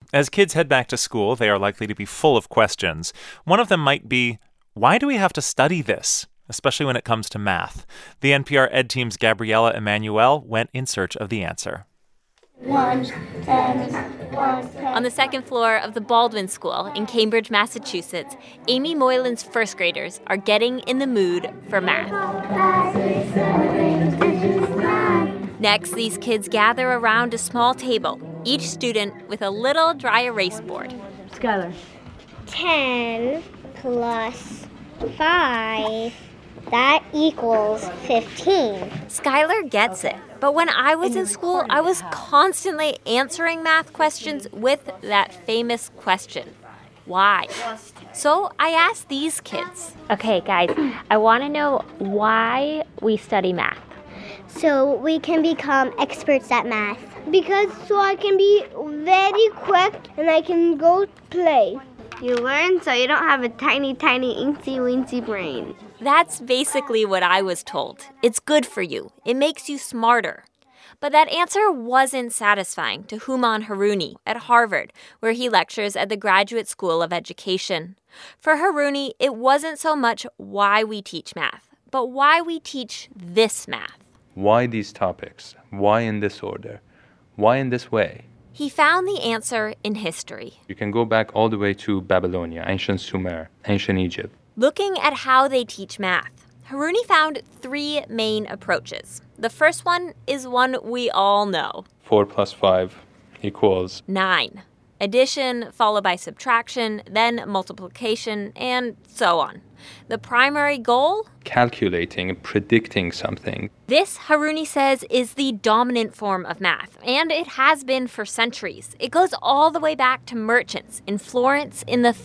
As kids head back to school, they are likely to be full of questions. One of them might be, why do we have to study this? Especially when it comes to math. The NPR Ed Team's Gabriella Emanuel went in search of the answer. 1, 10, 1, 10. On the second floor of the Baldwin School in Cambridge, Massachusetts, Amy Moylan's first graders are getting in the mood for math. Next, these kids gather around a small table, each student with a little dry erase board. Skylar. 10 plus 5, that equals 15. Skylar gets it. But when I was in school, I was constantly answering math questions with that famous question, why? So I asked these kids. Okay, guys, I want to know why we study math. So we can become experts at math. Because so I can be very quick and I can go play. You learn so you don't have a tiny, incy-wincy brain. That's basically what I was told. It's good for you. It makes you smarter. But that answer wasn't satisfying to Houman Harouni at Harvard, where he lectures at the Graduate School of Education. For Harouni, it wasn't so much why we teach math, but why we teach this math. Why these topics? Why in this order? Why in this way? He found the answer in history. You can go back all the way to Babylonia, ancient Sumer, ancient Egypt. Looking at how they teach math, Harouni found 3 main approaches. The first one is one we all know. 4 plus 5 equals 9. Addition followed by subtraction, then multiplication, and so on. The primary goal? calculating, predicting something. This, Harouni says, is the dominant form of math, and it has been for centuries. It goes all the way back to merchants in Florence in the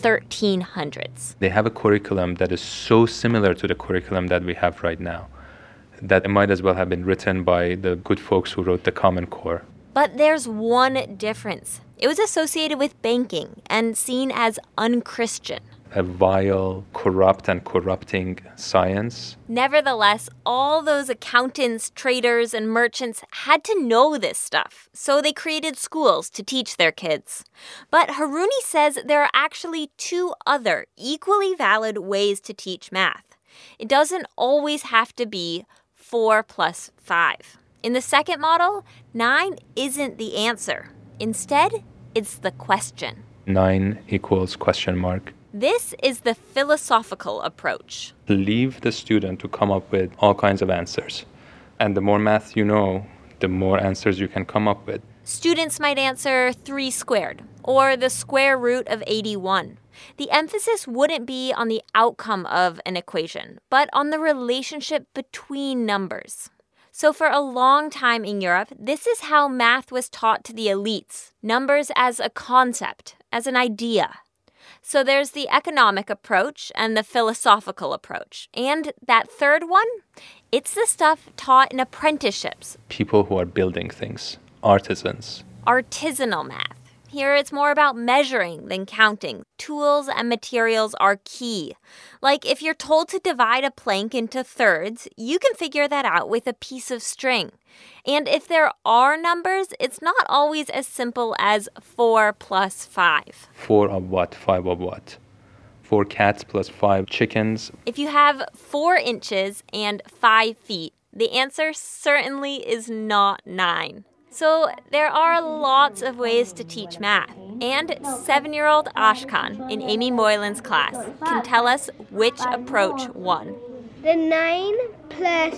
1300s. They have a curriculum that is so similar to the curriculum that we have right now that it might as well have been written by the good folks who wrote the Common Core. But there's one difference. It was associated with banking and seen as unchristian. A vile, corrupt, and corrupting science. Nevertheless, all those accountants, traders, and merchants had to know this stuff, so they created schools to teach their kids. But Harouni says there are actually 2 other equally valid ways to teach math. It doesn't always have to be 4 plus 5. In the second model, 9 isn't the answer. Instead, it's the question. 9 equals question mark. This is the philosophical approach. Leave the student to come up with all kinds of answers. And the more math you know, the more answers you can come up with. Students might answer 3 squared, or the square root of 81. The emphasis wouldn't be on the outcome of an equation, but on the relationship between numbers. So for a long time in Europe, this is how math was taught to the elites. Numbers as a concept, as an idea. So there's the economic approach and the philosophical approach. And that third one, it's the stuff taught in apprenticeships. People who are building things, artisans. Artisanal math. Here it's more about measuring than counting. Tools and materials are key. Like if you're told to divide a plank into thirds, you can figure that out with a piece of string. And if there are numbers, it's not always as simple as 4 plus 5. 4 of what? 5 of what? 4 cats plus 5 chickens. If you have 4 inches and 5 feet, the answer certainly is not 9. So there are lots of ways to teach math. And 7-year-old Ashkan in Amy Moylan's class can tell us which approach won. The 9 plus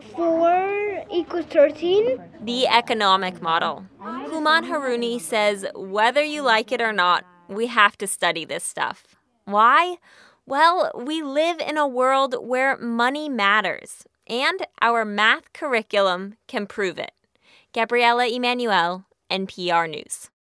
4 equals 13. The economic model. Houman Harouni says whether you like it or not, we have to study this stuff. Why? Well, we live in a world where money matters, and our math curriculum can prove it. Gabriella Emanuel, NPR News.